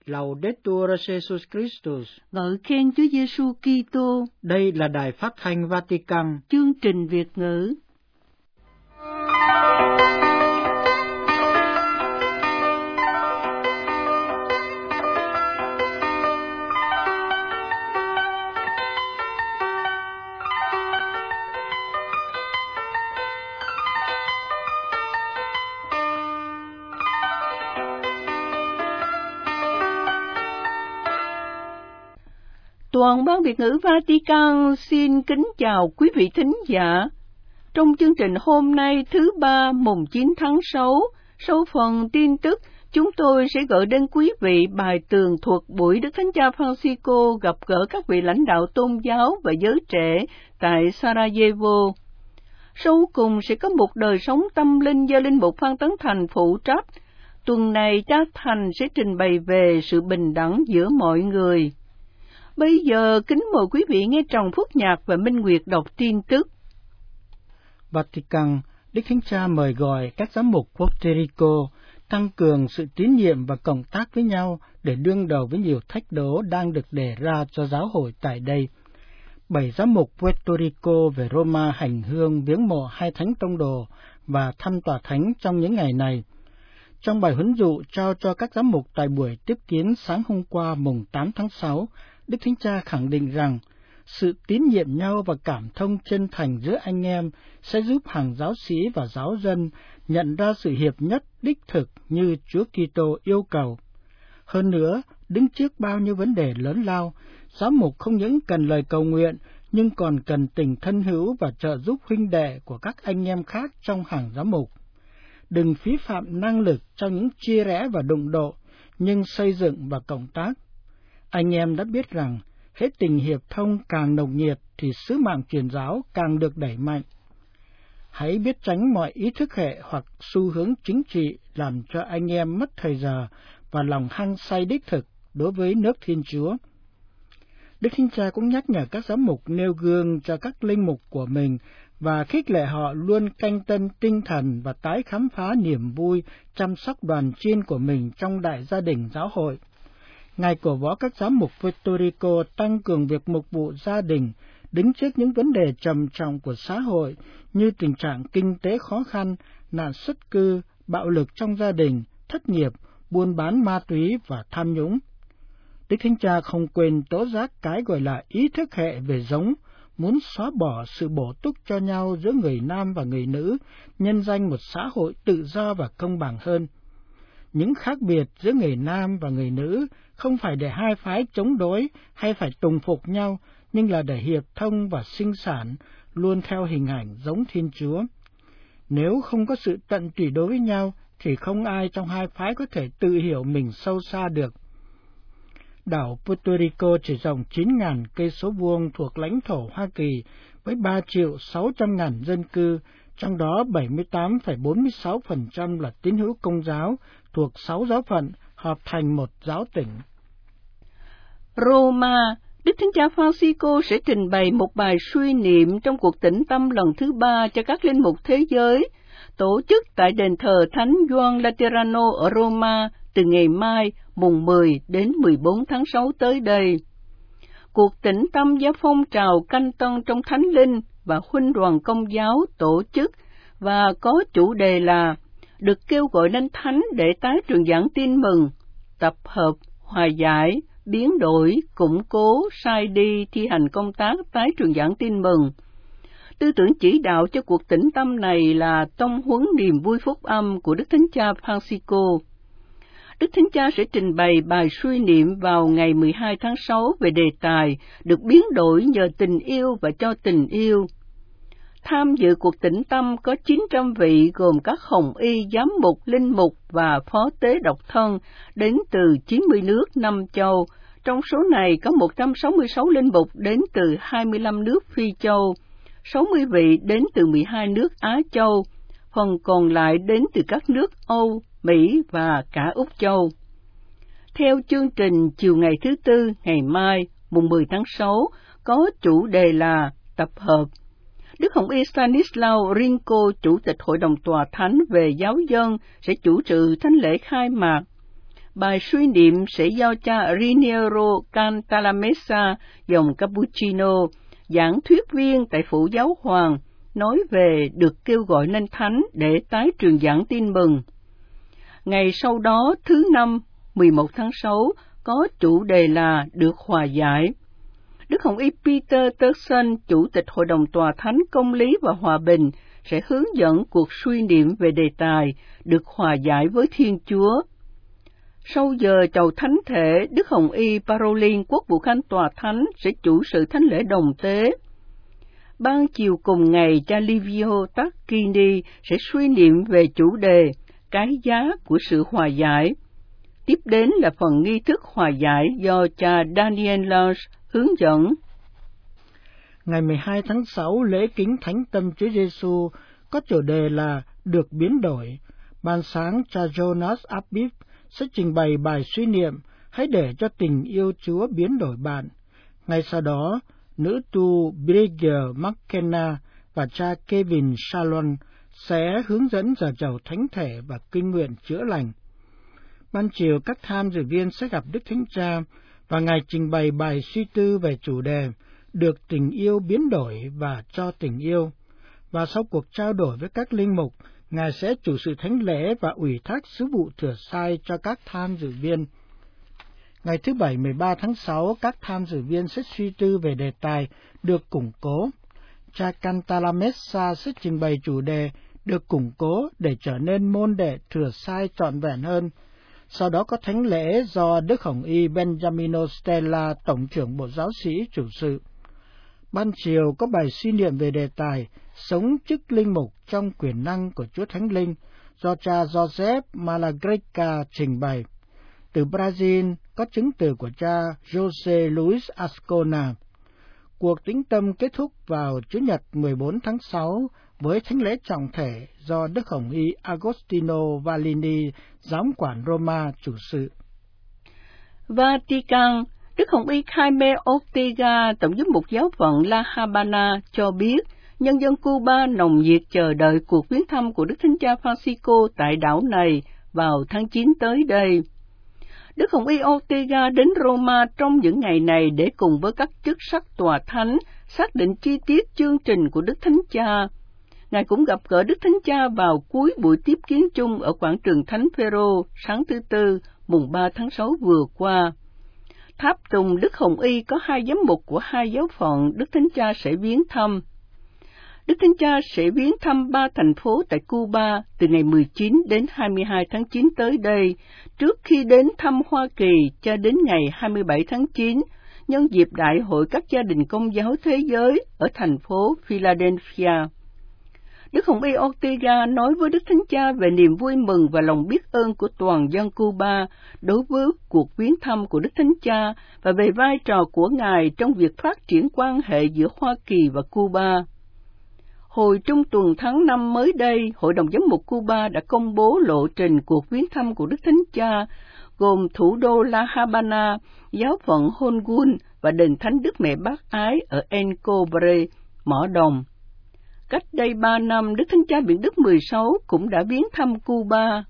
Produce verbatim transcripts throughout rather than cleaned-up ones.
Laudetur Jesus Christus. Ngợi khen Chúa Giêsu Kitô. Đây là Đài Phát thanh Vatican. Chương trình Việt ngữ. Toàn ban Việt ngữ Vatican xin kính chào quý vị thính giả. Trong chương trình hôm nay thứ ba mùng chín tháng sáu, sau phần tin tức, chúng tôi sẽ gửi đến quý vị bài tường thuật buổi Đức Thánh Cha Francisco gặp gỡ các vị lãnh đạo tôn giáo và giới trẻ tại Sarajevo. Sau cùng sẽ có một đời sống tâm linh do Linh mục Phan Tấn Thành phụ trách. Tuần này cha Thành sẽ trình bày về sự bình đẳng giữa mọi người. Bây giờ, kính mời quý vị nghe Trần Phúc Nhạc và Minh Nguyệt đọc tin tức. Vatican, Đức Thánh Cha mời gọi các giám mục Puerto Rico tăng cường sự tín nhiệm và cộng tác với nhau để đương đầu với nhiều thách đố đang được đề ra cho giáo hội tại đây. Bảy giám mục Puerto Rico về Roma hành hương viếng mộ hai thánh tông đồ và thăm tòa thánh trong những ngày này. Trong bài huấn dụ trao cho các giám mục tại buổi tiếp kiến sáng hôm qua mùng tám tháng sáu, Đức Thánh Cha khẳng định rằng sự tín nhiệm nhau và cảm thông chân thành giữa anh em sẽ giúp hàng giáo sĩ và giáo dân nhận ra sự hiệp nhất đích thực như Chúa Kitô yêu cầu. Hơn nữa, đứng trước bao nhiêu vấn đề lớn lao, giám mục không những cần lời cầu nguyện, nhưng còn cần tình thân hữu và trợ giúp huynh đệ của các anh em khác trong hàng giám mục. Đừng phí phạm năng lực trong những chia rẽ và đụng độ, nhưng xây dựng và cộng tác. Anh em đã biết rằng, hết tình hiệp thông càng nồng nhiệt thì sứ mạng truyền giáo càng được đẩy mạnh. Hãy biết tránh mọi ý thức hệ hoặc xu hướng chính trị làm cho anh em mất thời giờ và lòng hăng say đích thực đối với nước Thiên Chúa. Đức Thánh Cha cũng nhắc nhở các giám mục nêu gương cho các linh mục của mình và khích lệ họ luôn canh tân tinh thần và tái khám phá niềm vui chăm sóc đoàn chiên của mình trong đại gia đình giáo hội. Ngài cổ vũ các giám mục Puerto Rico tăng cường việc mục vụ gia đình, đứng trước những vấn đề trầm trọng của xã hội như tình trạng kinh tế khó khăn, nạn xuất cư, bạo lực trong gia đình, thất nghiệp, buôn bán ma túy và tham nhũng. Đức Thánh Cha không quên tố giác cái gọi là ý thức hệ về giống, muốn xóa bỏ sự bổ túc cho nhau giữa người nam và người nữ, nhân danh một xã hội tự do và công bằng hơn. Những khác biệt giữa người nam và người nữ không phải để hai phái chống đối hay phải tùng phục nhau, nhưng là để hiệp thông và sinh sản, luôn theo hình ảnh giống Thiên Chúa. Nếu không có sự tận tụy đối với nhau, thì không ai trong hai phái có thể tự hiểu mình sâu xa được. Đảo Puerto Rico chỉ rộng chín nghìn cây số vuông thuộc lãnh thổ Hoa Kỳ với ba triệu sáu trăm ngàn dân cư, trong đó bảy mươi tám phẩy bốn mươi sáu phần trăm là tín hữu Công giáo thuộc sáu giáo phận hợp thành một giáo tỉnh. Roma, Đức Thánh Cha Francisco sẽ trình bày một bài suy niệm trong cuộc tĩnh tâm lần thứ ba cho các linh mục thế giới, tổ chức tại đền thờ Thánh Gioan Laterano ở Roma từ ngày mai mùng mười đến mười bốn tháng sáu tới đây. Cuộc tĩnh tâm do phong trào canh tân trong Thánh Linh và Huynh đoàn Công giáo tổ chức và có chủ đề là được kêu gọi lên thánh để tái truyền giảng tin mừng, tập hợp, hòa giải, biến đổi, củng cố, sai đi, thi hành công tác tái truyền giảng tin mừng. Tư tưởng chỉ đạo cho cuộc tĩnh tâm này là tông huấn niềm vui phúc âm của Đức Thánh Cha Francisco. Đức Thánh Cha sẽ trình bày bài suy niệm vào ngày mười hai tháng sáu về đề tài được biến đổi nhờ tình yêu và cho tình yêu. Tham dự cuộc tĩnh tâm có chín trăm vị gồm các hồng y, giám mục, linh mục và phó tế độc thân đến từ chín mươi nước năm châu. Trong số này có một trăm sáu mươi sáu linh mục đến từ hai mươi lăm nước Phi châu, sáu mươi vị đến từ mười hai nước Á châu, phần còn lại đến từ các nước Âu, Mỹ và cả Úc châu. Theo chương trình chiều ngày thứ Tư, ngày mai, mùng mười tháng sáu, có chủ đề là tập hợp. Đức Hồng Y Stanislao Rinko, Chủ tịch Hội đồng Tòa Thánh về Giáo dân, sẽ chủ trì thánh lễ khai mạc. Bài suy niệm sẽ do cha Riniero Cantalamessa, dòng Cappuccino, giảng thuyết viên tại Phủ Giáo Hoàng, nói về được kêu gọi nên thánh để tái truyền giảng tin mừng. Ngày sau đó, thứ năm, mười một tháng sáu, có chủ đề là được hòa giải. Đức Hồng Y Peter Turkson, Chủ tịch Hội đồng Tòa Thánh Công lý và Hòa bình, sẽ hướng dẫn cuộc suy niệm về đề tài được hòa giải với Thiên Chúa. Sau giờ chầu thánh thể, Đức Hồng Y Parolin, Quốc vụ Khanh Tòa Thánh, sẽ chủ sự thánh lễ đồng tế. Ban chiều cùng ngày, cha Livio Tacchini sẽ suy niệm về chủ đề cái giá của sự hòa giải. Tiếp đến là phần nghi thức hòa giải do cha Daniel Lars hướng dẫn. Ngày mười hai tháng sáu, lễ kính Thánh Tâm Chúa Giêsu có chủ đề là được biến đổi. Ban sáng, cha Jonas Abib sẽ trình bày bài suy niệm hãy để cho tình yêu Chúa biến đổi bạn. Ngay sau đó, nữ tu Bridger McKenna và cha Kevin Shalon sẽ hướng dẫn giờ chầu thánh thể và kinh nguyện chữa lành. Ban chiều, các tham dự viên sẽ gặp Đức Thánh Cha và Ngài trình bày bài suy tư về chủ đề được tình yêu biến đổi và cho tình yêu. Và sau cuộc trao đổi với các linh mục, Ngài sẽ chủ sự thánh lễ và ủy thác sứ vụ thừa sai cho các tham dự viên. Ngày thứ Bảy mười ba tháng sáu, các tham dự viên sẽ suy tư về đề tài được củng cố. Cha Cantalamessa sẽ trình bày chủ đề được củng cố để trở nên môn đệ thừa sai trọn vẹn hơn. Sau đó có thánh lễ do Đức Hồng Y Benjamino Stella, Tổng trưởng Bộ Giáo sĩ, chủ sự. Ban chiều có bài suy niệm về đề tài sống chức linh mục trong quyền năng của Chúa Thánh Linh do cha Joseph Malagreca trình bày. Từ Brazil có chứng từ của cha Jose Luis Ascona. Cuộc tĩnh tâm kết thúc vào Chủ nhật mười bốn tháng sáu với thánh lễ trọng thể do Đức Hồng Y Agostino Vallini, giám quản Roma, chủ sự. Vatican, Đức Hồng Y Jaime Ortega, Tổng giám mục giáo phận La Habana, cho biết nhân dân Cuba nồng nhiệt chờ đợi cuộc viếng thăm của Đức Thánh Cha Francisco tại đảo này vào tháng chín tới đây. Đức Hồng Y Ortega đến Roma trong những ngày này để cùng với các chức sắc tòa thánh xác định chi tiết chương trình của Đức Thánh Cha. Ngài cũng gặp gỡ Đức Thánh Cha vào cuối buổi tiếp kiến chung ở quảng trường Thánh Phêrô sáng thứ Tư, mùng ba tháng sáu vừa qua. Tháp tùng Đức Hồng Y có hai giám mục của hai giáo phận Đức Thánh Cha sẽ viếng thăm. Đức Thánh Cha sẽ viếng thăm ba thành phố tại Cuba từ ngày mười chín đến hai mươi hai tháng chín tới đây, trước khi đến thăm Hoa Kỳ cho đến ngày hai mươi bảy tháng chín, nhân dịp Đại hội các gia đình Công giáo thế giới ở thành phố Philadelphia. Đức Hồng Y Ortega nói với Đức Thánh Cha về niềm vui mừng và lòng biết ơn của toàn dân Cuba đối với cuộc viếng thăm của Đức Thánh Cha và về vai trò của Ngài trong việc phát triển quan hệ giữa Hoa Kỳ và Cuba. Hồi trung tuần tháng năm mới đây, Hội đồng Giám mục Cuba đã công bố lộ trình cuộc viếng thăm của Đức Thánh Cha, gồm thủ đô La Habana, giáo phận Holgun và đền Thánh Đức Mẹ Bác Ái ở El Cobre, Mỏ Đồng. Cách đây ba năm, Đức Thánh Cha Biển Đức mười sáu cũng đã viếng thăm Cuba.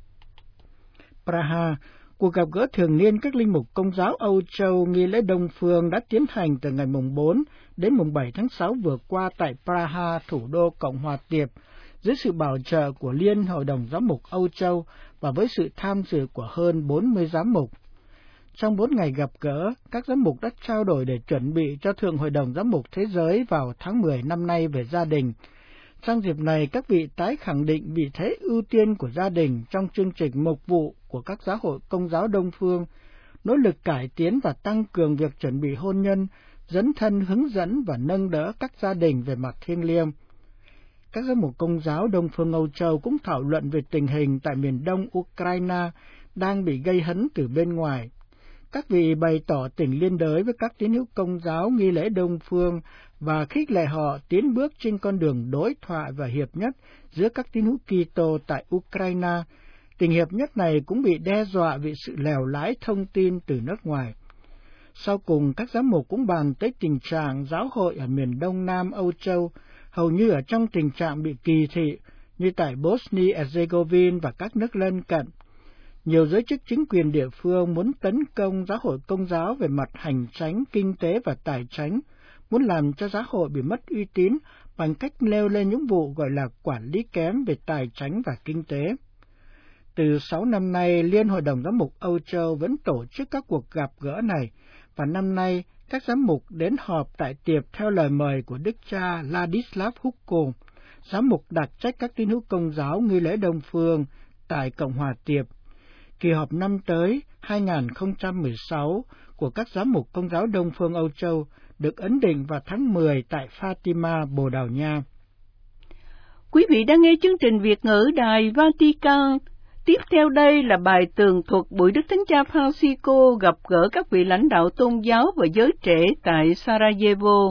Praha, cuộc gặp gỡ thường niên các linh mục Công giáo Âu Châu nghi lễ Đông Phương đã tiến hành từ ngày mùng bốn đến mùng bảy tháng sáu vừa qua tại Praha, thủ đô Cộng hòa Tiệp, dưới sự bảo trợ của Liên Hội đồng Giám mục Âu Châu và với sự tham dự của hơn bốn mươi giám mục. Trong bốn ngày gặp gỡ, các giám mục đã trao đổi để chuẩn bị cho Thượng Hội đồng Giám mục Thế giới vào tháng mười năm nay về gia đình. Trong dịp này, các vị tái khẳng định vị thế ưu tiên của gia đình trong chương trình mục vụ của các giáo hội Công giáo Đông Phương, nỗ lực cải tiến và tăng cường việc chuẩn bị hôn nhân, dấn thân hướng dẫn và nâng đỡ các gia đình về mặt thiêng liêng. Các giám mục Công giáo Đông Phương Âu Châu cũng thảo luận về tình hình tại miền đông Ukraine đang bị gây hấn từ bên ngoài. Các vị bày tỏ tình liên đới với các tín hữu Công giáo nghi lễ Đông Phương và khích lệ họ tiến bước trên con đường đối thoại và hiệp nhất giữa các tín hữu Kitô tại Ukraine. Tình hiệp nhất này cũng bị đe dọa vì sự lèo lái thông tin từ nước ngoài. Sau cùng, các giám mục cũng bàn tới tình trạng giáo hội ở miền đông nam Âu Châu, hầu như ở trong tình trạng bị kỳ thị, như tại Bosnia-Herzegovina và các nước lân cận. Nhiều giới chức chính quyền địa phương muốn tấn công giáo hội Công giáo về mặt hành chánh, kinh tế và tài chánh, muốn làm cho giáo hội bị mất uy tín bằng cách nêu lên những vụ gọi là quản lý kém về tài chánh và kinh tế. Từ sáu năm nay, Liên Hội đồng Giám mục Âu Châu vẫn tổ chức các cuộc gặp gỡ này, và năm nay các giám mục đến họp tại tiệp theo lời mời của Đức cha Ladislav Huko, giám mục đặc trách các tín hữu Công giáo nghi lễ Đông Phương tại Cộng hòa Tiệp. Kỳ họp năm tới hai không một sáu của các giám mục Công giáo Đông Phương Âu Châu được ấn định vào tháng mười tại Fatima, Bồ Đào Nha. Quý vị đang nghe chương trình Việt ngữ Đài Vatican. Tiếp theo đây là bài tường thuật buổi Đức Thánh Cha Francisco gặp gỡ các vị lãnh đạo tôn giáo và giới trẻ tại Sarajevo.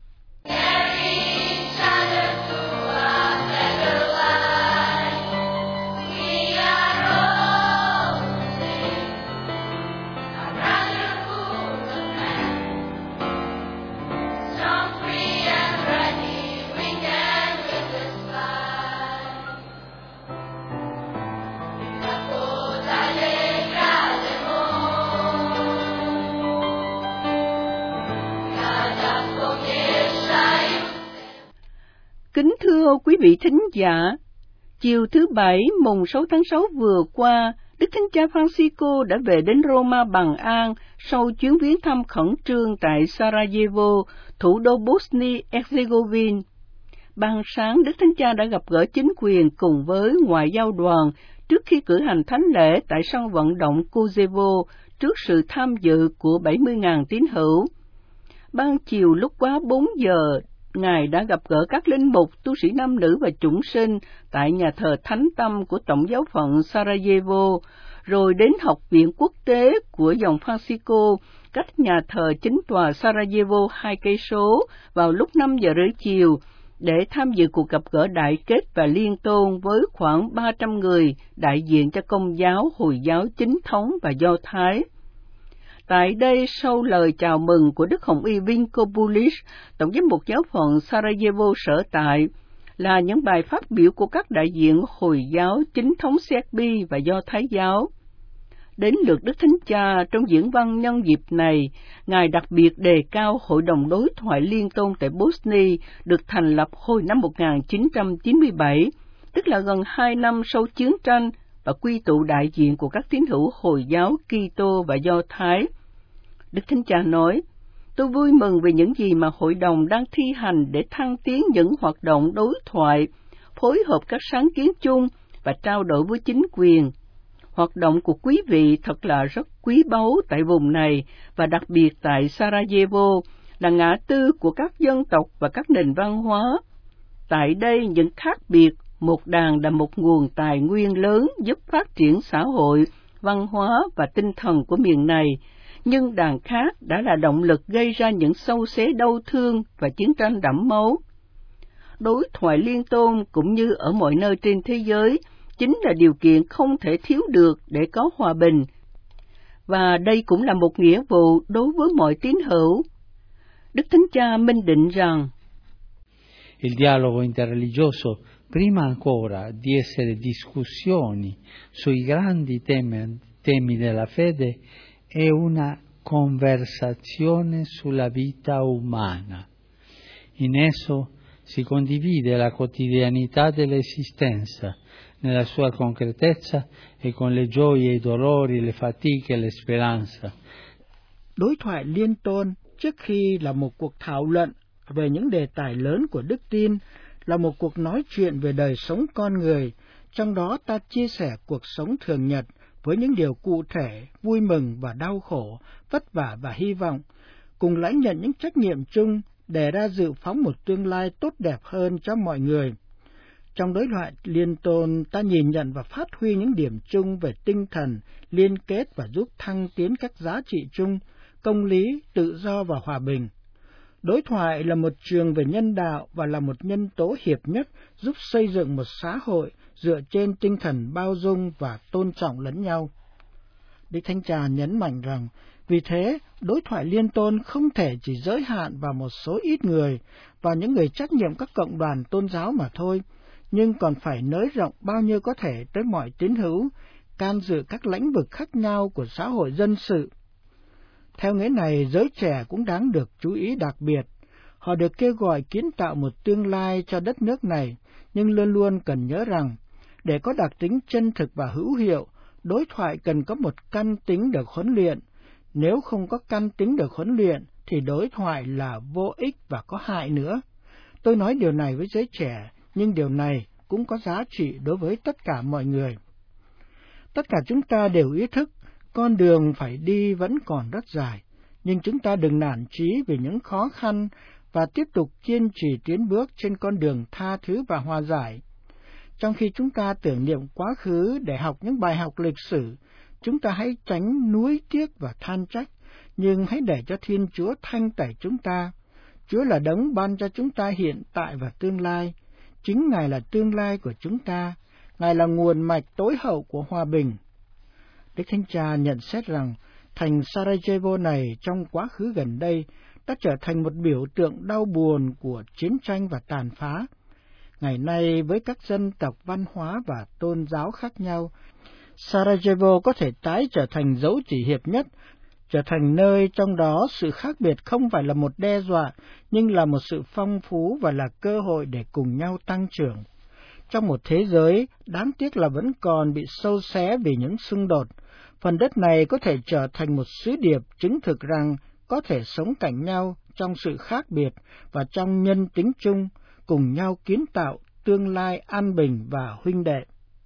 Kính thưa quý vị thính giả, chiều thứ Bảy mùng sáu tháng sáu vừa qua, Đức Thánh Cha Francisco đã về đến Roma bằng an sau chuyến viếng thăm khẩn trương tại Sarajevo, thủ đô Bosnia-Herzegovina. Ban sáng, Đức Thánh Cha đã gặp gỡ chính quyền cùng với ngoại giao đoàn trước khi cử hành thánh lễ tại sân vận động Kozevo trước sự tham dự của bảy mươi nghìn tín hữu. Ban chiều lúc quá bốn giờ, Ngài đã gặp gỡ các linh mục, tu sĩ nam nữ và chúng sinh tại nhà thờ Thánh Tâm của Tổng giáo phận Sarajevo, rồi đến Học viện Quốc tế của dòng Francisco, cách nhà thờ chính tòa Sarajevo hai cây số vào lúc năm giờ rưỡi chiều, để tham dự cuộc gặp gỡ đại kết và liên tôn với khoảng ba trăm người đại diện cho Công giáo, Hồi giáo chính thống và Do Thái. Tại đây, sau lời chào mừng của Đức Hồng Y Vinko Bulic, Tổng giám mục giáo phận Sarajevo sở tại, là những bài phát biểu của các đại diện Hồi giáo chính thống Serbi và Do Thái giáo. Đến lượt Đức Thánh Cha, trong diễn văn nhân dịp này, Ngài đặc biệt đề cao Hội đồng đối thoại liên tôn tại Bosnia được thành lập hồi năm một nghìn chín trăm chín mươi bảy, tức là gần hai năm sau chiến tranh, và quy tụ đại diện của các tín hữu Hồi giáo, Kitô và Do Thái. Đức Thánh Cha nói, tôi vui mừng về những gì mà Hội đồng đang thi hành để thăng tiến những hoạt động đối thoại, phối hợp các sáng kiến chung và trao đổi với chính quyền. Hoạt động của quý vị thật là rất quý báu tại vùng này, và đặc biệt tại Sarajevo, là ngã tư của các dân tộc và các nền văn hóa. Tại đây, những khác biệt, một đàn là một nguồn tài nguyên lớn giúp phát triển xã hội, văn hóa và tinh thần của miền này, nhưng đàn khác đã là động lực gây ra những xâu xé đau thương và chiến tranh đẫm máu. Đối thoại liên tôn cũng như ở mọi nơi trên thế giới chính là điều kiện không thể thiếu được để có hòa bình, và đây cũng là một nghĩa vụ đối với mọi tín hữu. Đức Thánh Cha minh định rằng, Il dialogo interreligioso, prima ancora di essere discussioni sui grandi temi, temi della fede, è una conversazione sulla vita umana. In esso si condivide la quotidianità dell'esistenza, nella sua concretezza e con le gioie, i dolori, le fatiche, le speranze. Đối thoại liên tôn trước khi là một cuộc thảo luận về những đề tài lớn của đức tin, là một cuộc nói chuyện về đời sống con người, trong đó ta chia sẻ cuộc sống thường nhật với những điều cụ thể, vui mừng và đau khổ, vất vả và hy vọng, cùng lãnh nhận những trách nhiệm chung để ra dự phóng một tương lai tốt đẹp hơn cho mọi người. Trong đối thoại liên tôn, ta nhìn nhận và phát huy những điểm chung về tinh thần, liên kết và giúp thăng tiến các giá trị chung, công lý, tự do và hòa bình. Đối thoại là một trường về nhân đạo và là một nhân tố hiệp nhất giúp xây dựng một xã hội dựa trên tinh thần bao dung và tôn trọng lẫn nhau. Đức Thánh Cha nhấn mạnh rằng, vì thế, đối thoại liên tôn không thể chỉ giới hạn vào một số ít người, vào những người trách nhiệm các cộng đoàn tôn giáo mà thôi, nhưng còn phải nới rộng bao nhiêu có thể tới mọi tín hữu, can dự các lĩnh vực khác nhau của xã hội dân sự. Theo nghĩa này, giới trẻ cũng đáng được chú ý đặc biệt. Họ được kêu gọi kiến tạo một tương lai cho đất nước này, nhưng luôn luôn cần nhớ rằng, để có đặc tính chân thực và hữu hiệu, đối thoại cần có một căn tính được huấn luyện. Nếu không có căn tính được huấn luyện, thì đối thoại là vô ích và có hại nữa. Tôi nói điều này với giới trẻ, nhưng điều này cũng có giá trị đối với tất cả mọi người. Tất cả chúng ta đều ý thức, con đường phải đi vẫn còn rất dài, nhưng chúng ta đừng nản chí vì những khó khăn và tiếp tục kiên trì tiến bước trên con đường tha thứ và hòa giải. Trong khi chúng ta tưởng niệm quá khứ để học những bài học lịch sử, chúng ta hãy tránh nuối tiếc và than trách, nhưng hãy để cho Thiên Chúa thanh tẩy chúng ta. Chúa là đấng ban cho chúng ta hiện tại và tương lai. Chính Ngài là tương lai của chúng ta. Ngài là nguồn mạch tối hậu của hòa bình. Đức Thánh Cha nhận xét rằng, thành Sarajevo này trong quá khứ gần đây đã trở thành một biểu tượng đau buồn của chiến tranh và tàn phá. Ngày nay, với các dân tộc văn hóa và tôn giáo khác nhau, Sarajevo có thể tái trở thành dấu chỉ hiệp nhất, trở thành nơi trong đó sự khác biệt không phải là một đe dọa, nhưng là một sự phong phú và là cơ hội để cùng nhau tăng trưởng. Trong một thế giới, đáng tiếc là vẫn còn bị xâu xé vì những xung đột, phần đất này có thể trở thành một sứ điệp chứng thực rằng có thể sống cạnh nhau trong sự khác biệt và trong nhân tính chung, cùng nhau kiến tạo tương lai an bình và huynh đệ.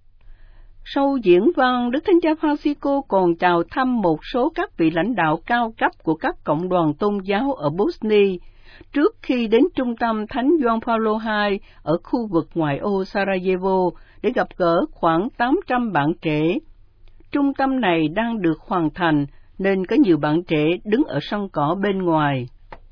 Sau diễn văn, Đức Thánh Cha Francisco còn chào thăm một số các vị lãnh đạo cao cấp của các cộng đoàn tôn giáo ở Bosnia, trước khi đến trung tâm Thánh Gioan Phaolô hai ở khu vực ngoại ô Sarajevo để gặp gỡ khoảng tám trăm bạn trẻ. Trung tâm này đang được hoàn thành, nên có nhiều bạn trẻ đứng ở sân cỏ bên ngoài.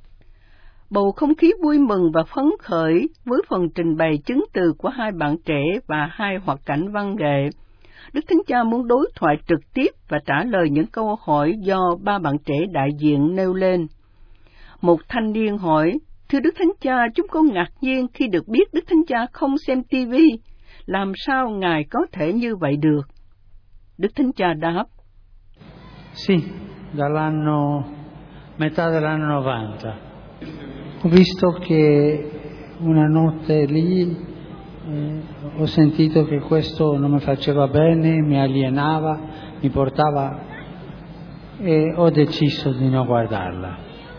Bầu không khí vui mừng và phấn khởi với phần trình bày chứng từ của hai bạn trẻ và hai hoạt cảnh văn nghệ. Đức Thánh Cha muốn đối thoại trực tiếp và trả lời những câu hỏi do ba bạn trẻ đại diện nêu lên. Một thanh niên hỏi, thưa Đức Thánh Cha, chúng con ngạc nhiên khi được biết Đức Thánh Cha không xem ti vi. Làm sao Ngài có thể như vậy được? Đức Thánh Cha đáp, Sì, dall'anno, metà dell'anno novanta. Ho visto che una notte lì eh, ho sentito che questo non mi faceva bene, mi alienava, mi portava e ho deciso di non guardarla.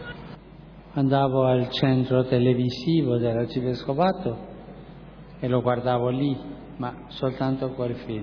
Andavo al centro televisivo dell'arcivescovato e lo guardavo lì, ma soltanto quel film.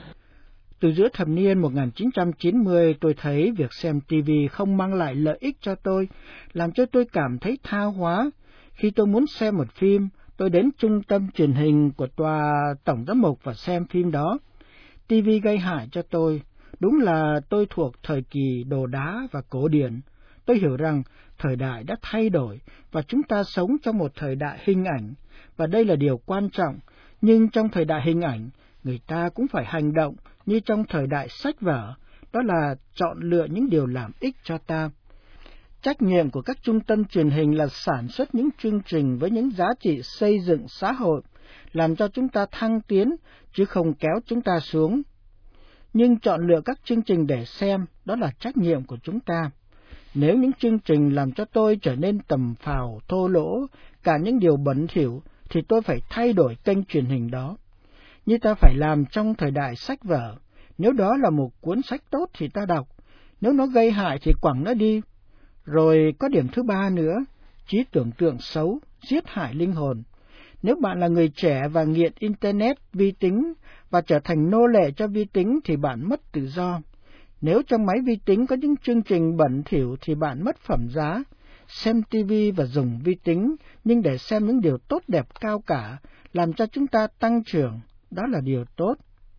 Từ giữa thập niên một nghìn chín trăm chín mươi, tôi thấy việc xem ti vi không mang lại lợi ích cho tôi, làm cho tôi cảm thấy tha hóa. Khi tôi muốn xem một phim, tôi đến trung tâm truyền hình của tòa tổng giám mục và xem phim đó. ti vi gây hại cho tôi. Đúng là tôi thuộc thời kỳ đồ đá và cổ điển. Tôi hiểu rằng thời đại đã thay đổi và chúng ta sống trong một thời đại hình ảnh, và đây là điều quan trọng. Nhưng trong thời đại hình ảnh, người ta cũng phải hành động như trong thời đại sách vở, đó là chọn lựa những điều làm ích cho ta. Trách nhiệm của các trung tâm truyền hình là sản xuất những chương trình với những giá trị xây dựng xã hội, làm cho chúng ta thăng tiến, chứ không kéo chúng ta xuống. Nhưng chọn lựa các chương trình để xem, đó là trách nhiệm của chúng ta. Nếu những chương trình làm cho tôi trở nên tầm phào, thô lỗ, cả những điều bẩn thỉu, thì tôi phải thay đổi kênh truyền hình đó. Như ta phải làm trong thời đại sách vở. Nếu đó là một cuốn sách tốt thì ta đọc, nếu nó gây hại thì quẳng nó đi. Rồi có điểm thứ ba nữa, trí tưởng tượng xấu, giết hại linh hồn. Nếu bạn là người trẻ và nghiện Internet, vi tính và trở thành nô lệ cho vi tính thì bạn mất tự do. Nếu trong máy vi tính có những chương trình bẩn thỉu thì bạn mất phẩm giá. Xem ti vi và dùng vi tính, nhưng để xem những điều tốt đẹp cao cả, làm cho chúng ta tăng trưởng, đó là điều tốt.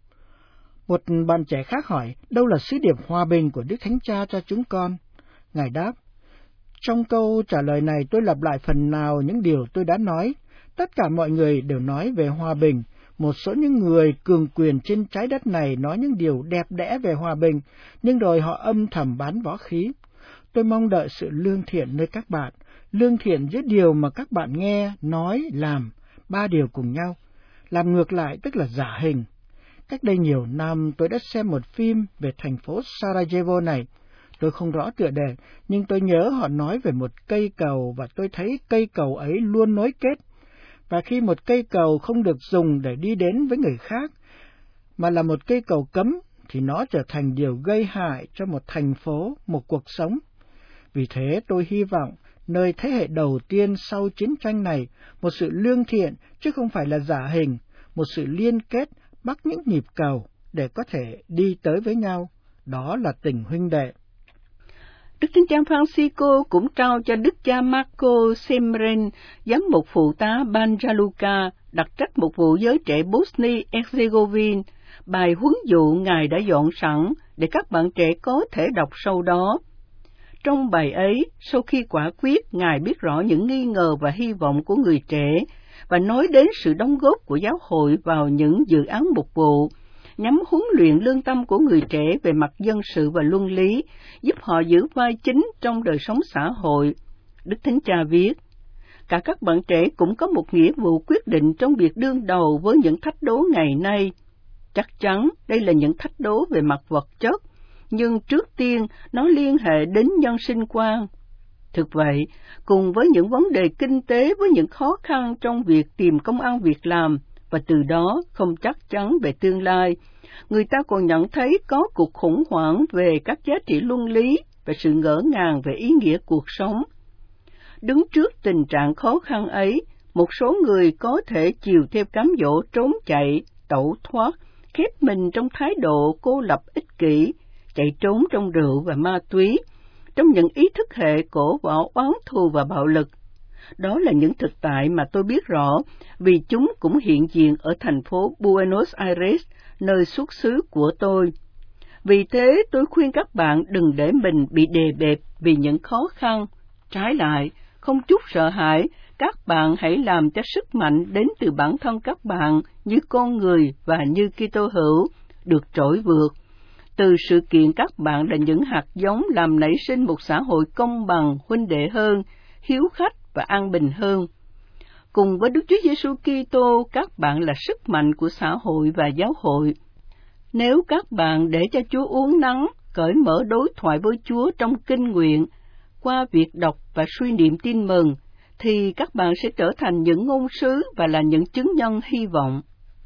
Một bạn trẻ khác hỏi, đâu là sứ điệp hòa bình của Đức Thánh Cha cho chúng con? Ngài đáp, trong câu trả lời này tôi lặp lại phần nào những điều tôi đã nói. Tất cả mọi người đều nói về hòa bình. Một số những người cường quyền trên trái đất này nói những điều đẹp đẽ về hòa bình, nhưng rồi họ âm thầm bán võ khí. Tôi mong đợi sự lương thiện nơi các bạn, lương thiện giữa điều mà các bạn nghe, nói, làm, ba điều cùng nhau. Làm ngược lại tức là giả hình. Cách đây nhiều năm, tôi đã xem một phim về thành phố Sarajevo này. Tôi không rõ tựa đề, nhưng tôi nhớ họ nói về một cây cầu và tôi thấy cây cầu ấy luôn nối kết. Và khi một cây cầu không được dùng để đi đến với người khác, mà là một cây cầu cấm, thì nó trở thành điều gây hại cho một thành phố, một cuộc sống. Vì thế tôi hy vọng nơi thế hệ đầu tiên sau chiến tranh này, một sự lương thiện chứ không phải là giả hình, một sự liên kết bắt những nhịp cầu để có thể đi tới với nhau. Đó là tình huynh đệ. Đức Thánh cha Francisco cũng trao cho Đức cha Marco Semren, giám mục phụ tá Banja Luka, đặc trách mục vụ giới trẻ Bosnia-Herzegovina, bài huấn dụ Ngài đã dọn sẵn để các bạn trẻ có thể đọc sau đó. Trong bài ấy, sau khi quả quyết, Ngài biết rõ những nghi ngờ và hy vọng của người trẻ và nói đến sự đóng góp của giáo hội vào những dự án mục vụ, nhằm huấn luyện lương tâm của người trẻ về mặt dân sự và luân lý, giúp họ giữ vai chính trong đời sống xã hội. Đức Thánh Cha viết, cả các bạn trẻ cũng có một nghĩa vụ quyết định trong việc đương đầu với những thách đố ngày nay. Chắc chắn đây là những thách đố về mặt vật chất, nhưng trước tiên nó liên hệ đến nhân sinh quan. Thực vậy, cùng với những vấn đề kinh tế với những khó khăn trong việc tìm công ăn việc làm, và từ đó không chắc chắn về tương lai, người ta còn nhận thấy có cuộc khủng hoảng về các giá trị luân lý và sự ngỡ ngàng về ý nghĩa cuộc sống. Đứng trước tình trạng khó khăn ấy, một số người có thể chiều theo cám dỗ trốn chạy, tẩu thoát, khép mình trong thái độ cô lập ích kỷ, chạy trốn trong rượu và ma túy, trong những ý thức hệ cổ võ oán thù và bạo lực. Đó là những thực tại mà tôi biết rõ, vì chúng cũng hiện diện ở thành phố Buenos Aires, nơi xuất xứ của tôi. Vì thế, tôi khuyên các bạn đừng để mình bị đè bẹp vì những khó khăn. Trái lại, không chút sợ hãi, các bạn hãy làm cho sức mạnh đến từ bản thân các bạn như con người và như Kitô hữu được trỗi vượt. Từ sự kiện các bạn là những hạt giống làm nảy sinh một xã hội công bằng, huynh đệ hơn, hiếu khách và an bình hơn. Cùng với Đức Chúa Giêsu Kitô, các bạn là sức mạnh của xã hội và giáo hội. Nếu các bạn để cho Chúa uốn nắn, cởi mở đối thoại với Chúa trong kinh nguyện, qua việc đọc và suy niệm tin mừng, thì các bạn sẽ trở thành những ngôn sứ và là những chứng nhân hy vọng.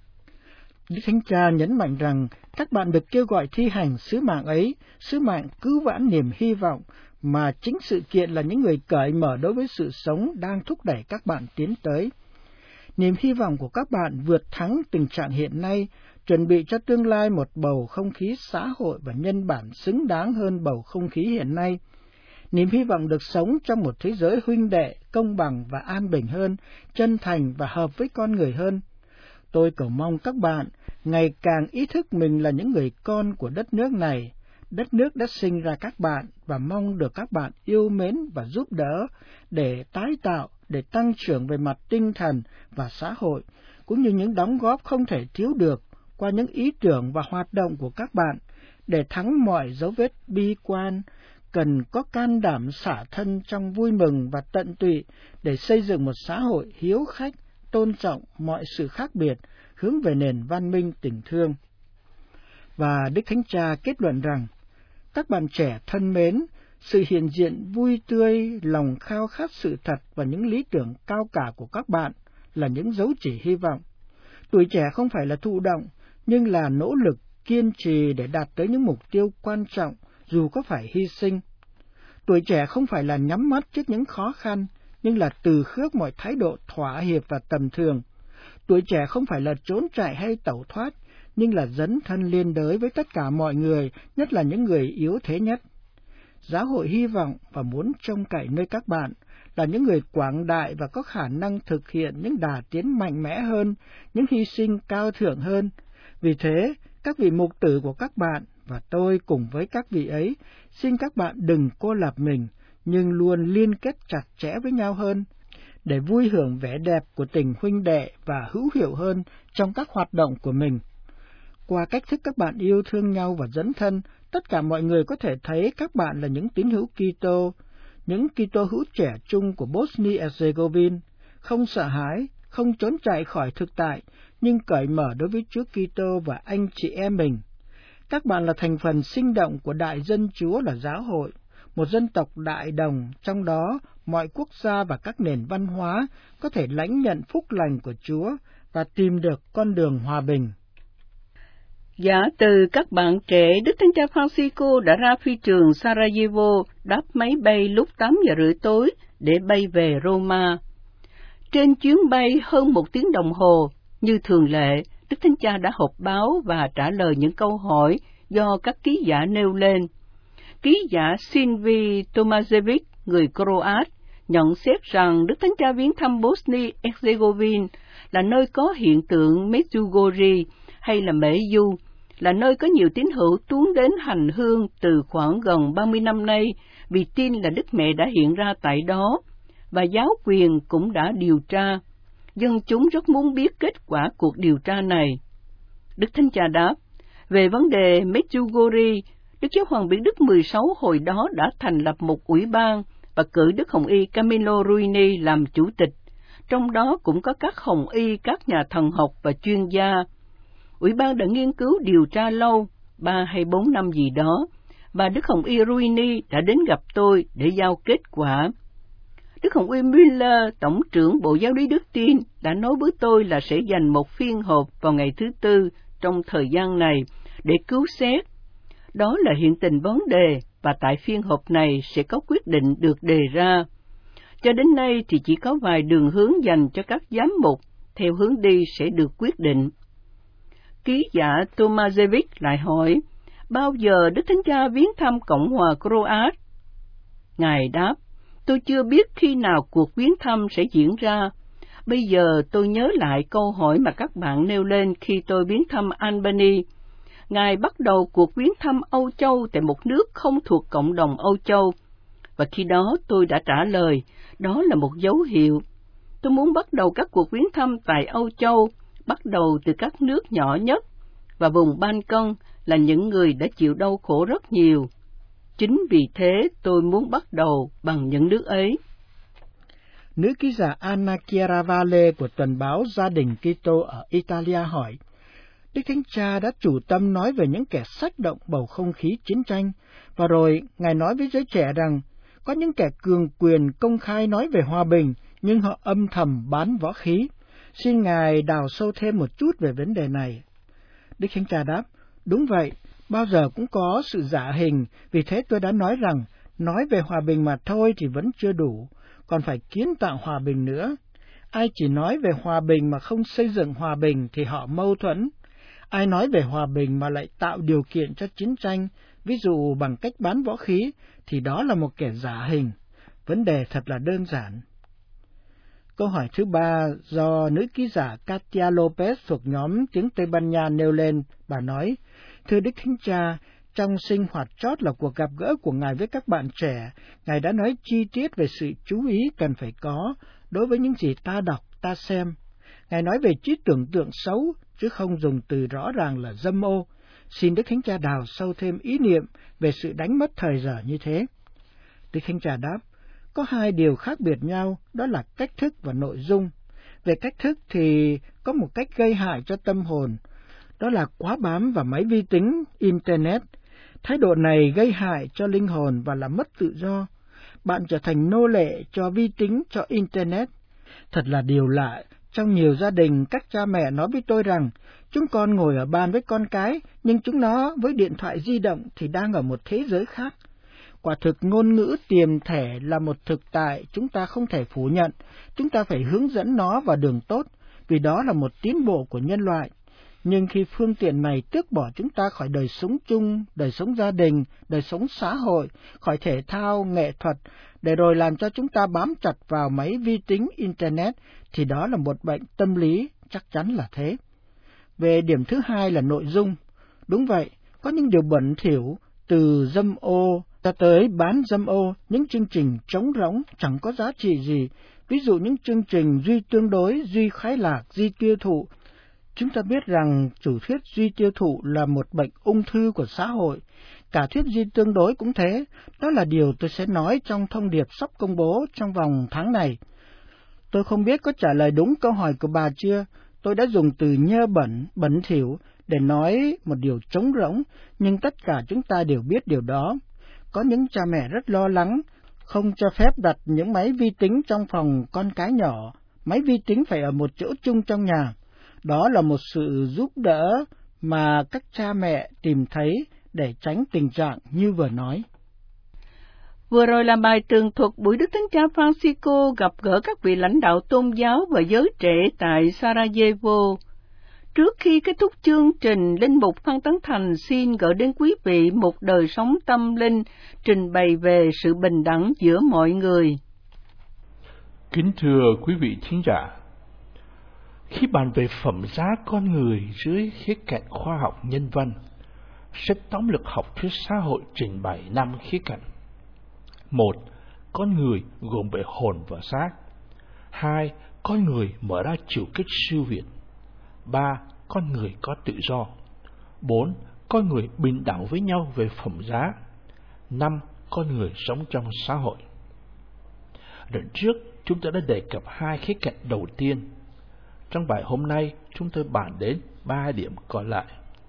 Đức Thánh Cha nhấn mạnh rằng các bạn được kêu gọi thi hành sứ mạng ấy, sứ mạng cứu vãn niềm hy vọng, mà chính sự kiện là những người cởi mở đối với sự sống đang thúc đẩy các bạn tiến tới. Niềm hy vọng của các bạn vượt thắng tình trạng hiện nay, chuẩn bị cho tương lai một bầu không khí xã hội và nhân bản xứng đáng hơn bầu không khí hiện nay. Niềm hy vọng được sống trong một thế giới huynh đệ, công bằng và an bình hơn, chân thành và hợp với con người hơn. Tôi cầu mong các bạn ngày càng ý thức mình là những người con của đất nước này. Đất nước đã sinh ra các bạn và mong được các bạn yêu mến và giúp đỡ để tái tạo, để tăng trưởng về mặt tinh thần và xã hội, cũng như những đóng góp không thể thiếu được qua những ý tưởng và hoạt động của các bạn. Để thắng mọi dấu vết bi quan, cần có can đảm xả thân trong vui mừng và tận tụy để xây dựng một xã hội hiếu khách, tôn trọng mọi sự khác biệt, hướng về nền văn minh tình thương. Và Đức Thánh Cha kết luận rằng, các bạn trẻ thân mến, sự hiện diện vui tươi, lòng khao khát sự thật và những lý tưởng cao cả của các bạn là những dấu chỉ hy vọng. Tuổi trẻ không phải là thụ động, nhưng là nỗ lực, kiên trì để đạt tới những mục tiêu quan trọng, dù có phải hy sinh. Tuổi trẻ không phải là nhắm mắt trước những khó khăn, nhưng là từ khước mọi thái độ thỏa hiệp và tầm thường. Tuổi trẻ không phải là trốn chạy hay tẩu thoát, nhưng là dấn thân liên đới với tất cả mọi người, nhất là những người yếu thế nhất. Giáo hội hy vọng và muốn trông cậy nơi các bạn là những người quảng đại và có khả năng thực hiện những đà tiến mạnh mẽ hơn, những hy sinh cao thượng hơn. Vì thế, các vị mục tử của các bạn và tôi cùng với các vị ấy, xin các bạn đừng cô lập mình, nhưng luôn liên kết chặt chẽ với nhau hơn, để vui hưởng vẻ đẹp của tình huynh đệ và hữu hiệu hơn trong các hoạt động của mình. Qua cách thức các bạn yêu thương nhau và dấn thân, tất cả mọi người có thể thấy các bạn là những tín hữu Kitô, những Kitô hữu trẻ trung của Bosnia-Herzegovina, không sợ hãi, không trốn chạy khỏi thực tại, nhưng cởi mở đối với Chúa Kitô và anh chị em mình. Các bạn là thành phần sinh động của đại dân Chúa là giáo hội, một dân tộc đại đồng, trong đó mọi quốc gia và các nền văn hóa có thể lãnh nhận phúc lành của Chúa và tìm được con đường hòa bình. Giả từ các bạn trẻ, Đức Thánh Cha Francisco đã ra phi trường Sarajevo đáp máy bay lúc tám giờ rưỡi tối để bay về Roma. Trên chuyến bay hơn một tiếng đồng hồ, như thường lệ, Đức Thánh Cha đã họp báo và trả lời những câu hỏi do các ký giả nêu lên. Ký giả Silvi Tomasevic, người Croat, nhận xét rằng Đức Thánh Cha viếng thăm Bosnia-Herzegovina là nơi có hiện tượng Medjugorje hay là Mễ Du, là nơi có nhiều tín hữu tuôn đến hành hương từ khoảng gần ba mươi năm nay vì tin là Đức Mẹ đã hiện ra tại đó, và giáo quyền cũng đã điều tra. Dân chúng rất muốn biết kết quả cuộc điều tra này. Đức Thánh Cha đáp, về vấn đề Medjugorje, Đức Giáo hoàng Biển Đức mười sáu hồi đó đã thành lập một ủy ban và cử Đức Hồng Y Camillo Ruini làm chủ tịch, trong đó cũng có các Hồng Y, các nhà thần học và chuyên gia. Ủy ban đã nghiên cứu điều tra lâu, ba hay bốn năm gì đó, và Đức Hồng Y Ruini đã đến gặp tôi để giao kết quả. Đức Hồng Y Müller, Tổng trưởng Bộ Giáo lý Đức Tin, đã nói với tôi là sẽ dành một phiên họp vào ngày thứ Tư trong thời gian này để cứu xét. Đó là hiện tình vấn đề, và tại phiên họp này sẽ có quyết định được đề ra. Cho đến nay thì chỉ có vài đường hướng dành cho các giám mục, theo hướng đi sẽ được quyết định. Ký giả Tomasevic lại hỏi, bao giờ Đức Thánh Cha viếng thăm Cộng hòa Croat? Ngài đáp, tôi chưa biết khi nào cuộc viếng thăm sẽ diễn ra. Bây giờ tôi nhớ lại câu hỏi mà các bạn nêu lên khi tôi viếng thăm Albany. Ngài bắt đầu cuộc viếng thăm Âu Châu tại một nước không thuộc cộng đồng Âu Châu. Và khi đó tôi đã trả lời, đó là một dấu hiệu. Tôi muốn bắt đầu các cuộc viếng thăm tại Âu Châu, bắt đầu từ các nước nhỏ nhất, và vùng Ban-cân là những người đã chịu đau khổ rất nhiều. Chính vì thế tôi muốn bắt đầu bằng những nước ấy. Nữ ký giả Anna Chiaravale của tuần báo Gia đình Kitô ở Italia hỏi, Đức Thánh Cha đã chủ tâm nói về những kẻ xách động bầu không khí chiến tranh, và rồi Ngài nói với giới trẻ rằng có những kẻ cường quyền công khai nói về hòa bình, nhưng họ âm thầm bán võ khí. Xin Ngài đào sâu thêm một chút về vấn đề này. Đức Thánh Cha đáp, đúng vậy, bao giờ cũng có sự giả hình, vì thế tôi đã nói rằng nói về hòa bình mà thôi thì vẫn chưa đủ, còn phải kiến tạo hòa bình nữa. Ai chỉ nói về hòa bình mà không xây dựng hòa bình thì họ mâu thuẫn. Ai nói về hòa bình mà lại tạo điều kiện cho chiến tranh, ví dụ bằng cách bán võ khí, thì đó là một kẻ giả hình. Vấn đề thật là đơn giản. Câu hỏi thứ ba do nữ ký giả Katia Lopez thuộc nhóm tiếng Tây Ban Nha nêu lên, bà nói, thưa Đức Thánh Cha, trong sinh hoạt chót là cuộc gặp gỡ của Ngài với các bạn trẻ, Ngài đã nói chi tiết về sự chú ý cần phải có đối với những gì ta đọc, ta xem. Ngài nói về trí tưởng tượng xấu, chứ không dùng từ rõ ràng là dâm ô. Xin Đức Thánh Cha đào sâu thêm ý niệm về sự đánh mất thời giờ như thế. Đức Thánh Cha đáp, có hai điều khác biệt nhau, đó là cách thức và nội dung. Về cách thức thì có một cách gây hại cho tâm hồn, đó là quá bám vào máy vi tính, Internet. Thái độ này gây hại cho linh hồn và làm mất tự do. Bạn trở thành nô lệ cho vi tính, cho Internet. Thật là điều lạ, trong nhiều gia đình các cha mẹ nói với tôi rằng chúng con ngồi ở bàn với con cái, nhưng chúng nó với điện thoại di động thì đang ở một thế giới khác. Quả thực ngôn ngữ tiềm thể là một thực tại chúng ta không thể phủ nhận. Chúng ta phải hướng dẫn nó vào đường tốt, vì đó là một tiến bộ của nhân loại. Nhưng khi phương tiện này tước bỏ chúng ta khỏi đời sống chung, đời sống gia đình, đời sống xã hội, khỏi thể thao, nghệ thuật, để rồi làm cho chúng ta bám chặt vào máy vi tính Internet, thì đó là một bệnh tâm lý, chắc chắn là thế. Về điểm thứ hai là nội dung. Đúng vậy, có những điều bẩn thỉu, từ dâm ô ta tới bán dâm ô, những chương trình trống rỗng chẳng có giá trị gì. Ví dụ những chương trình duy tương đối, duy khoái lạc, duy tiêu thụ. Chúng ta biết rằng chủ thuyết duy tiêu thụ là một bệnh ung thư của xã hội. Cả thuyết duy tương đối cũng thế. Đó là điều tôi sẽ nói trong thông điệp sắp công bố trong vòng tháng này. Tôi không biết có trả lời đúng câu hỏi của bà chưa. Tôi đã dùng từ nhơ bẩn, bẩn thỉu để nói một điều trống rỗng, nhưng tất cả chúng ta đều biết điều đó. Có những cha mẹ rất lo lắng, không cho phép đặt những máy vi tính trong phòng con cái nhỏ. Máy vi tính phải ở một chỗ chung trong nhà. Đó là một sự giúp đỡ mà các cha mẹ tìm thấy để tránh tình trạng như vừa nói. Vừa rồi là bài tường thuật buổi Đức Thánh Cha Francisco gặp gỡ các vị lãnh đạo tôn giáo và giới trẻ tại Sarajevo. Trước khi kết thúc chương trình, Linh mục Phan Tấn Thành xin gửi đến quý vị một đời sống tâm linh trình bày về sự bình đẳng giữa mọi người. Kính thưa quý vị thính giả, khi bàn về phẩm giá con người dưới khía cạnh khoa học nhân văn, sách tóm lược học thuyết xã hội trình bày năm khía cạnh. Một, con người gồm về hồn và xác. Hai, con người mở ra chiều kích siêu việt. Ba, con người có tự do. Bốn, con người bình đẳng với nhau về phẩm giá. Năm, con người sống trong xã hội. Lần trước, chúng ta đã đề cập hai khía cạnh đầu tiên. Trong bài hôm nay, chúng tôi bàn đến ba điểm còn lại.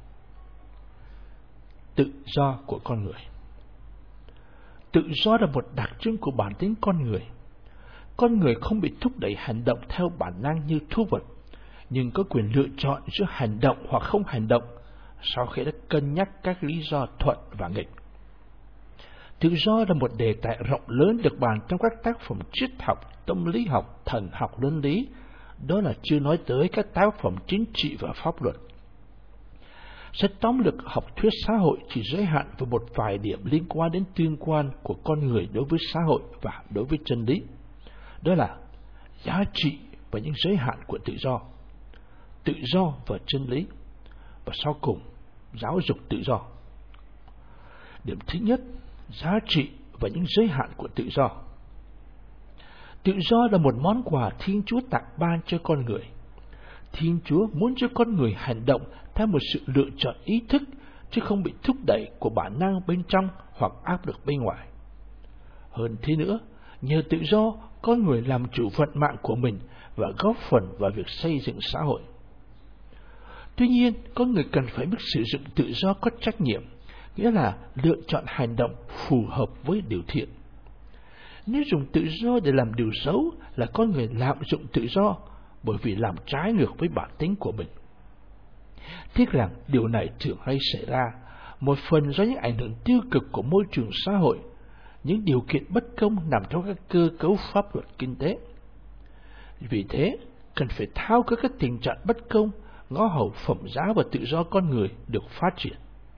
Tự do của con người. Tự do là một đặc trưng của bản tính con người. Con người không bị thúc đẩy hành động theo bản năng như thú vật, nhưng có quyền lựa chọn giữa hành động hoặc không hành động sau khi đã cân nhắc các lý do thuận và nghịch. Tự do là một đề tài rộng lớn được bàn trong các tác phẩm triết học, tâm lý học, thần học, luân lý. Đó là chưa nói tới các tác phẩm chính trị và pháp luật. Sách tóm lược học thuyết xã hội chỉ giới hạn vào một vài điểm liên quan đến tương quan của con người đối với xã hội và đối với chân lý. Đó là giá trị và những giới hạn của tự do, tự do và chân lý, và sau cùng, giáo dục tự do. Điểm thứ nhất, giá trị và những giới hạn của tự do. Tự do là một món quà Thiên Chúa tặng ban cho con người. Thiên Chúa muốn cho con người hành động theo một sự lựa chọn ý thức, chứ không bị thúc đẩy của bản năng bên trong hoặc áp lực bên ngoài. Hơn thế nữa, nhờ tự do, con người làm chủ vận mạng của mình và góp phần vào việc xây dựng xã hội. Tuy nhiên, con người cần phải biết sử dụng tự do có trách nhiệm, nghĩa là lựa chọn hành động phù hợp với điều thiện. Nếu dùng tự do để làm điều xấu là con người lạm dụng tự do, bởi vì làm trái ngược với bản tính của mình. Tiếc rằng điều này thường hay xảy ra, một phần do những ảnh hưởng tiêu cực của môi trường xã hội, những điều kiện bất công nằm trong các cơ cấu pháp luật kinh tế. Vì thế, cần phải tháo gỡ các tình trạng bất công, ngõ hầu phẩm giá và tự do con người được phát triển.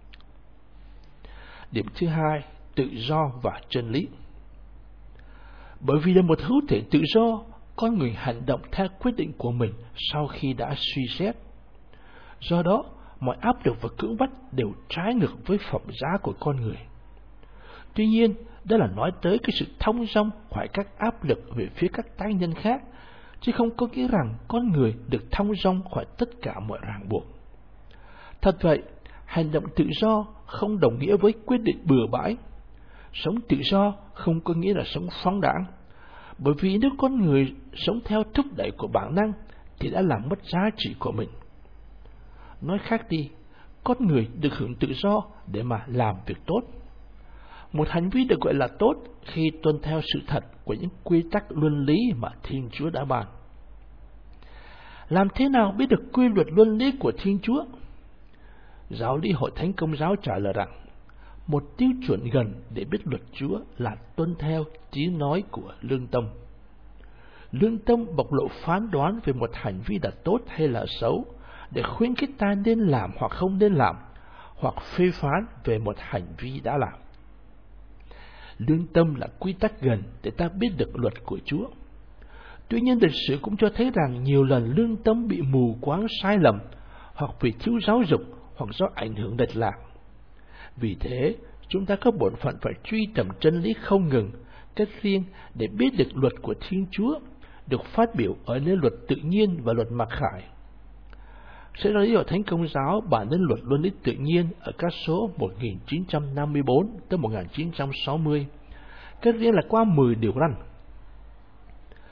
Điểm thứ hai, tự do và chân lý. Bởi vì là một hữu thể tự do, con người hành động theo quyết định của mình sau khi đã suy xét. Do đó, mọi áp lực và cưỡng bách đều trái ngược với phẩm giá của con người. Tuy nhiên, đó là nói tới cái sự thông dong khỏi các áp lực về phía các tác nhân khác, chứ không có nghĩa rằng con người được thông dong khỏi tất cả mọi ràng buộc. Thật vậy, hành động tự do không đồng nghĩa với quyết định bừa bãi. Sống tự do không có nghĩa là sống phóng đãng. Bởi vì nếu con người sống theo thúc đẩy của bản năng thì đã làm mất giá trị của mình. Nói khác đi, con người được hưởng tự do để mà làm việc tốt. Một hành vi được gọi là tốt khi tuân theo sự thật của những quy tắc luân lý mà Thiên Chúa đã ban. Làm thế nào biết được quy luật luân lý của Thiên Chúa? Giáo lý Hội Thánh Công giáo trả lời rằng, một tiêu chuẩn gần để biết luật Chúa là tuân theo tiếng nói của lương tâm. Lương tâm bộc lộ phán đoán về một hành vi là tốt hay là xấu, để khuyến khích ta nên làm hoặc không nên làm, hoặc phê phán về một hành vi đã làm. Lương tâm là quy tắc gần để ta biết được luật của Chúa. Tuy nhiên, lịch sử cũng cho thấy rằng nhiều lần lương tâm bị mù quáng sai lầm, hoặc vì thiếu giáo dục, hoặc do ảnh hưởng lệch lạc. Vì thế, chúng ta có bổn phận phải truy tầm chân lý không ngừng, cách riêng để biết được luật của Thiên Chúa, được phát biểu ở nơi luật tự nhiên và luật mặc khải. Sẽ nói ở Thánh Công giáo bản đến luật luân lý tự nhiên ở các số một nghìn chín trăm năm mươi bốn tới một nghìn chín trăm sáu mươi, cách riêng là qua mười điều răn.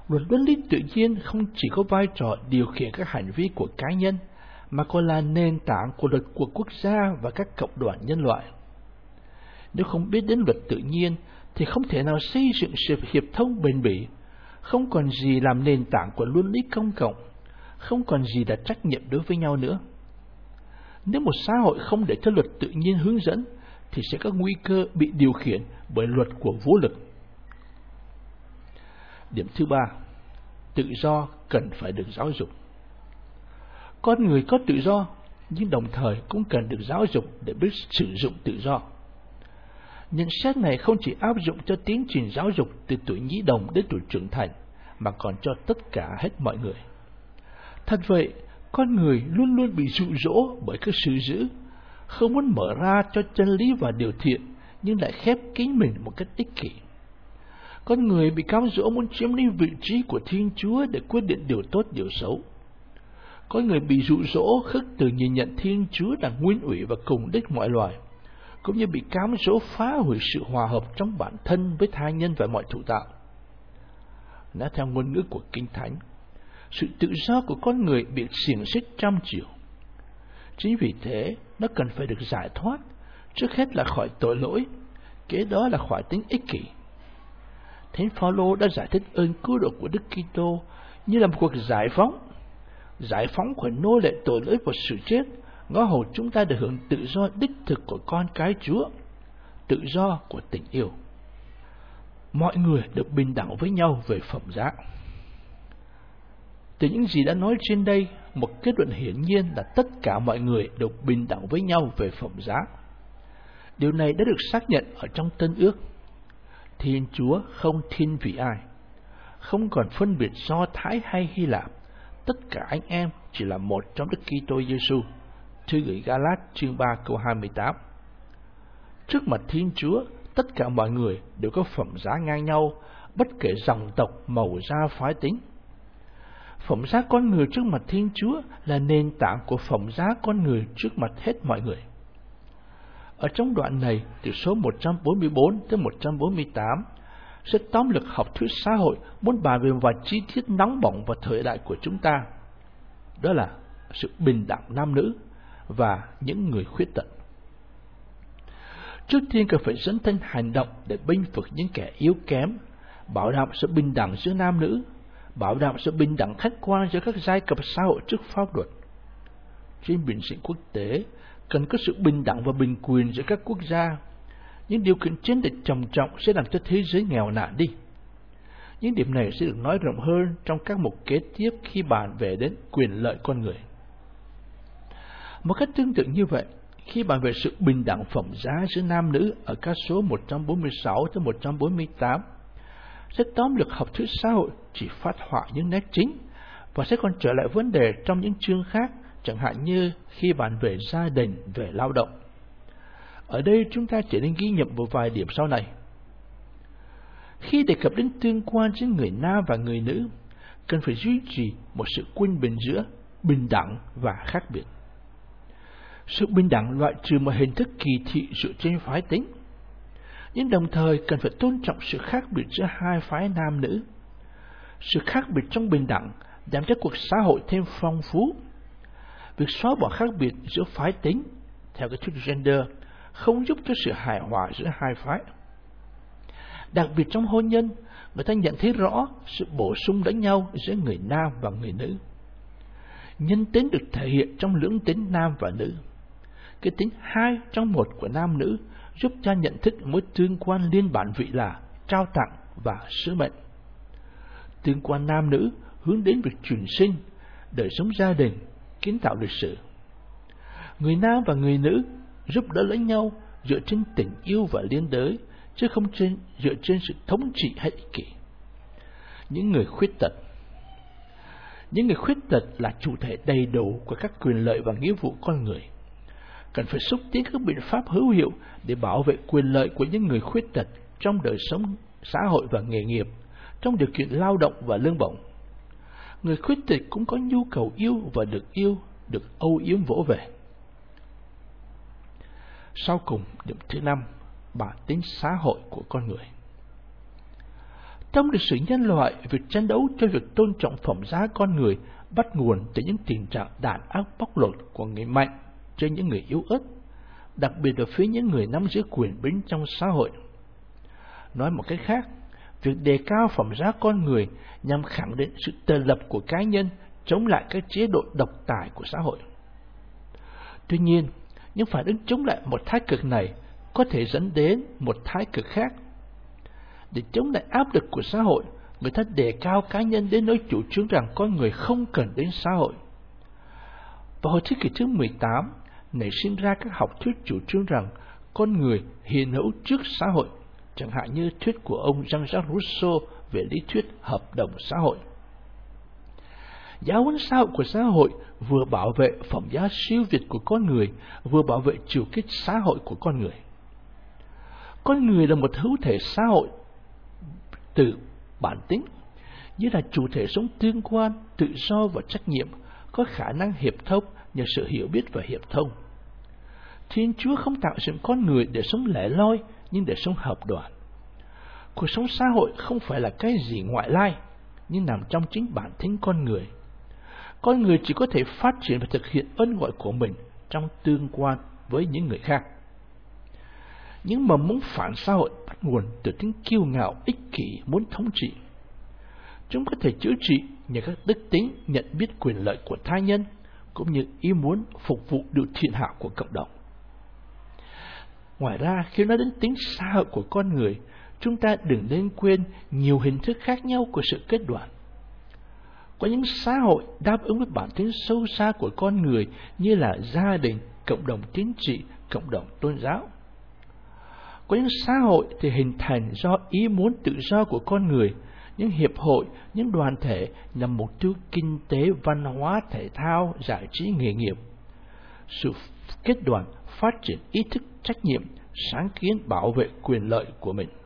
Luật luân lý tự nhiên không chỉ có vai trò điều khiển các hành vi của cá nhân, mà còn là nền tảng của luật của quốc gia và các cộng đoàn nhân loại. Nếu không biết đến luật tự nhiên, thì không thể nào xây dựng sự hiệp thông bền bỉ, không còn gì làm nền tảng của luân lý công cộng, không còn gì là trách nhiệm đối với nhau nữa. Nếu một xã hội không để cho luật tự nhiên hướng dẫn, thì sẽ có nguy cơ bị điều khiển bởi luật của vũ lực. Điểm thứ ba, tự do cần phải được giáo dục. Con người có tự do, nhưng đồng thời cũng cần được giáo dục để biết sử dụng tự do. Nhận xét này không chỉ áp dụng cho tiến trình giáo dục từ tuổi nhi đồng đến tuổi trưởng thành, mà còn cho tất cả hết mọi người. Thật vậy, con người luôn luôn bị dụ dỗ bởi các sự dữ, không muốn mở ra cho chân lý và điều thiện, nhưng lại khép kín mình một cách ích kỷ. Con người bị cám dỗ muốn chiếm lấy vị trí của Thiên Chúa để quyết định điều tốt điều xấu. Có người bị dụ dỗ khước từ nhìn nhận Thiên Chúa là nguyên ủy và cùng đích mọi loài, cũng như bị cám dỗ phá hủy sự hòa hợp trong bản thân với tha nhân và mọi thụ tạo. Nói theo ngôn ngữ của Kinh Thánh, sự tự do của con người bị xiềng xích trăm chiều. Chính vì thế, nó cần phải được giải thoát, trước hết là khỏi tội lỗi, kế đó là khỏi tính ích kỷ. Thánh Phaolô đã giải thích ơn cứu độ của Đức Kitô như là một cuộc giải phóng, giải phóng khỏi nô lệ tội lỗi và sự chết, ngõ hầu chúng ta được hưởng tự do đích thực của con cái Chúa, tự do của tình yêu. Mọi người được bình đẳng với nhau về phẩm giá. Từ những gì đã nói trên đây, một kết luận hiển nhiên là tất cả mọi người đều bình đẳng với nhau về phẩm giá. Điều này đã được xác nhận ở trong Tân Ước. Thiên Chúa không thiên vị ai, không còn phân biệt Do Thái hay Hy Lạp, tất cả anh em chỉ là một trong Đức Kitô Giêsu. Thư gửi Ga-lát chương ba câu hai mươi tám. Trước mặt Thiên Chúa, tất cả mọi người đều có phẩm giá ngang nhau, bất kể dòng tộc, màu da, phái tính. Phẩm giá con người trước mặt Thiên Chúa là nền tảng của phẩm giá con người trước mặt hết mọi người. Ở trong đoạn này, từ số một trăm bốn mươi bốn tới một trăm bốn mươi tám, rất tóm lược học thuyết xã hội muốn bàn về vài chi tiết nóng bỏng vào thời đại của chúng ta. Đó là sự bình đẳng nam nữ và những người khuyết tật. Trước tiên cần phải dấn thân hành động để bênh vực những kẻ yếu kém, bảo đảm sự bình đẳng giữa nam nữ, bảo đảm sự bình đẳng khách quan giữa các giai cấp xã hội trước pháp luật. Trên bình diện quốc tế, cần có sự bình đẳng và bình quyền giữa các quốc gia. Những điều kiện chiến địch trầm trọng sẽ làm cho thế giới nghèo nàn đi. Những điểm này sẽ được nói rộng hơn trong các mục kế tiếp khi bàn về đến quyền lợi con người. Một cách tương tự như vậy, khi bàn về sự bình đẳng phẩm giá giữa nam nữ ở các số một trăm bốn mươi sáu tới một trăm bốn mươi tám, rất tóm lược học thuyết xã hội chỉ phát họa những nét chính và sẽ còn trở lại vấn đề trong những chương khác, chẳng hạn như khi bàn về gia đình, về lao động. Ở đây chúng ta chỉ nên ghi nhận một vài điểm sau này. Khi đề cập đến tương quan giữa người nam và người nữ, cần phải duy trì một sự quân bình giữa bình đẳng và khác biệt. Sự bình đẳng loại trừ một hình thức kỳ thị dựa trên phái tính, nhưng đồng thời cần phải tôn trọng sự khác biệt giữa hai phái nam nữ. Sự khác biệt trong bình đẳng làm cho cuộc xã hội thêm phong phú. Việc xóa bỏ khác biệt giữa phái tính, theo cái thuyết gender, không giúp cho sự hài hòa giữa hai phái. Đặc biệt trong hôn nhân, người ta nhận thấy rõ sự bổ sung lẫn nhau giữa người nam và người nữ. Nhân tính được thể hiện trong lưỡng tính nam và nữ. Cái tính hai trong một của nam nữ giúp ta nhận thức mối tương quan liên bản vị là trao tặng và sứ mệnh. Tương quan nam nữ hướng đến việc truyền sinh, đời sống gia đình, kiến tạo lịch sử. Người nam và người nữ giúp đỡ lẫn nhau dựa trên tình yêu và liên đới, chứ không trên, dựa trên sự thống trị hay ích kỷ. Những người khuyết tật Những người khuyết tật là chủ thể đầy đủ của các quyền lợi và nghĩa vụ con người. Cần phải xúc tiến các biện pháp hữu hiệu để bảo vệ quyền lợi của những người khuyết tật trong đời sống xã hội và nghề nghiệp, trong điều kiện lao động và lương bổng. Người khuyết tật cũng có nhu cầu yêu và được yêu, được âu yếm vỗ về. Sau cùng, điểm thứ năm, bản tính xã hội của con người. Trong lịch sử nhân loại, việc tranh đấu cho việc tôn trọng phẩm giá con người bắt nguồn từ những tình trạng đàn áp bóc lột của người mạnh trên những người yếu ớt, đặc biệt là phía những người nắm giữ quyền bính trong xã hội. Nói một cách khác, việc đề cao phẩm giá con người nhằm khẳng định sự tự lập của cá nhân chống lại các chế độ độc tài của xã hội. Tuy nhiên, những phản ứng chống lại một thái cực này có thể dẫn đến một thái cực khác. Để chống lại áp lực của xã hội, người ta đề cao cá nhân đến nỗi chủ trương rằng con người không cần đến xã hội. Vào hồi thế kỷ thứ mười tám, nảy sinh ra các học thuyết chủ trương rằng con người hiện hữu trước xã hội, chẳng hạn như thuyết của ông Jean-Jacques Rousseau về lý thuyết hợp đồng xã hội. Giáo huấn xã hội của xã hội vừa bảo vệ phẩm giá siêu việt của con người, vừa bảo vệ chiều kích xã hội của con người. Con người là một hữu thể xã hội từ bản tính, như là chủ thể sống tương quan, tự do và trách nhiệm, có khả năng hiệp thông nhờ sự hiểu biết và hiệp thông. Thiên Chúa không tạo dựng con người để sống lẻ loi, nhưng để sống hợp đoàn. Cuộc sống xã hội không phải là cái gì ngoại lai, nhưng nằm trong chính bản tính con người. Con người chỉ có thể phát triển và thực hiện ơn gọi của mình trong tương quan với những người khác. Những mầm mống phản xã hội bắt nguồn từ tính kiêu ngạo, ích kỷ, muốn thống trị. Chúng có thể chữa trị nhờ các đức tính nhận biết quyền lợi của tha nhân, cũng như ý muốn phục vụ điều thiện hảo của cộng đồng. Ngoài ra, khi nói đến tính xã hội của con người, chúng ta đừng nên quên nhiều hình thức khác nhau của sự kết đoàn. Có những xã hội đáp ứng với bản tính sâu xa của con người như là gia đình, cộng đồng chính trị, cộng đồng tôn giáo. Có những xã hội thì hình thành do ý muốn tự do của con người, những hiệp hội, những đoàn thể nhằm mục tiêu kinh tế, văn hóa, thể thao, giải trí, nghề nghiệp. Sự kết đoàn phát triển ý thức trách nhiệm, sáng kiến bảo vệ quyền lợi của mình.